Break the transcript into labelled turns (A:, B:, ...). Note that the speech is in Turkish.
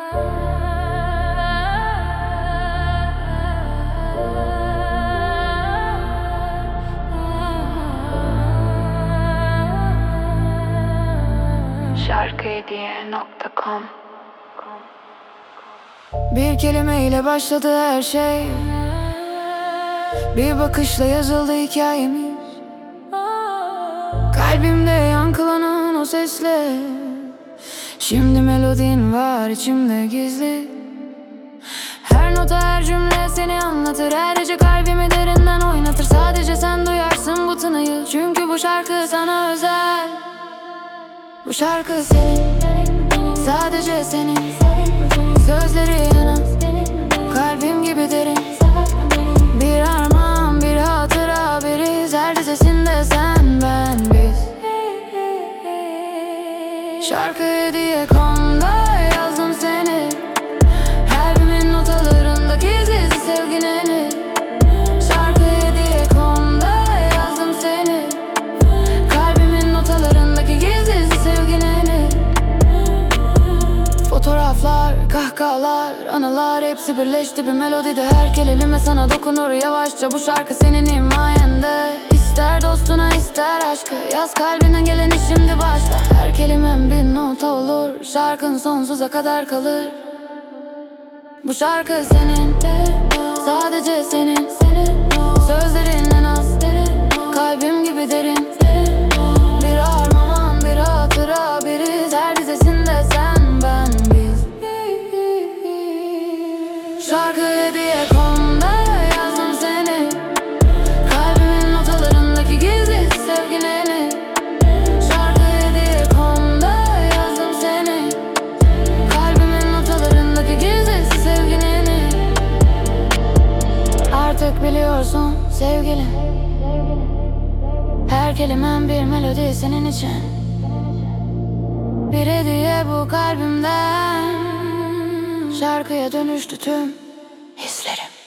A: Şarkıhediye.com.
B: Bir kelimeyle başladı her şey, bir bakışla yazıldı hikayemiz. Kalbimde yankılanan o sesle, şimdi melodin var içimde gizli. Her nota, her cümle seni anlatır, her gece kalbimi derinden oynatır. Sadece sen duyarsın bu tınıyı, çünkü bu şarkı sana özel. Bu şarkı senin, sadece senin. Sözleri yanan, kalbim gibi derin. Bir armağan, bir hatıra, bir iz. Her dizesinde sen, ben, biz. Şarkıhediye.com'da yazdım seni, kalbimin notalarında gizli sevgilini. Şarkıhediye.com'da yazdım seni, kalbimin notalarındaki gizli sevgilini. Fotoğraflar, kahkahalar, anılar hepsi birleşti bir melodide. Her kelime sana dokunur yavaşça, bu şarkı senin himayende. İster dostuna ister aşkı, yaz kalbine geleni şimdi başla. Her kelimem bir nota olur, şarkın sonsuza kadar kalır. Bu şarkı senin, sadece senin. Sözlerinden az, kalbim gibi derin. Bir armağan, bir hatıra, bir iz. Her dizesinde sen, ben, biz. Şarkıhediye.com'da yazdım seni, kalbimin notalarındaki gizli sevgilini. Şarkıhediye.com'da yazdım seni, kalbimin notalarındaki gizli sevgilini. Artık biliyorsun sevgilim, her kelimem bir melodi senin için. Bir hediye bu kalbimden, şarkıya dönüştü tüm hislerim.